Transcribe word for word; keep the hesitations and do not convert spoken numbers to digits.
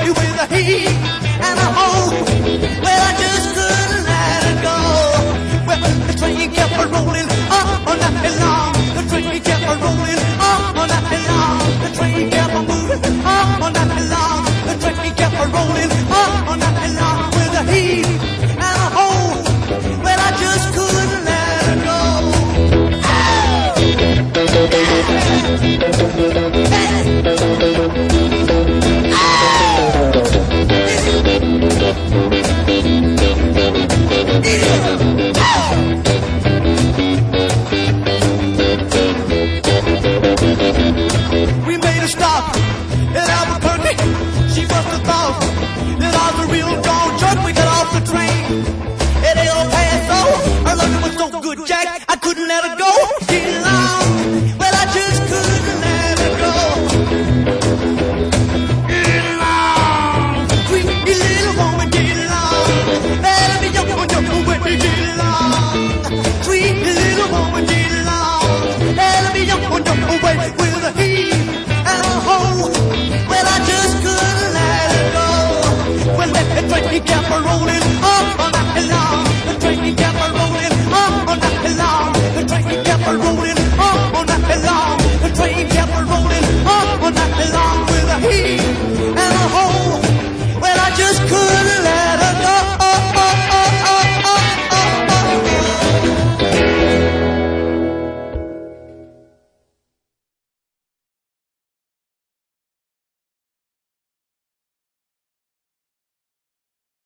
with the heat and the hope. Well, I just couldn't let it go. Well, the train kept a rolling on all night long. The train kept a rolling on all night long. The train kept a moving on all night long. The train kept a rolling on all night long with the heat and the hope. Well, I just couldn't let it go. We made a stop in Albuquerque. She must have thought that I was a real dog jerk. We got off the train.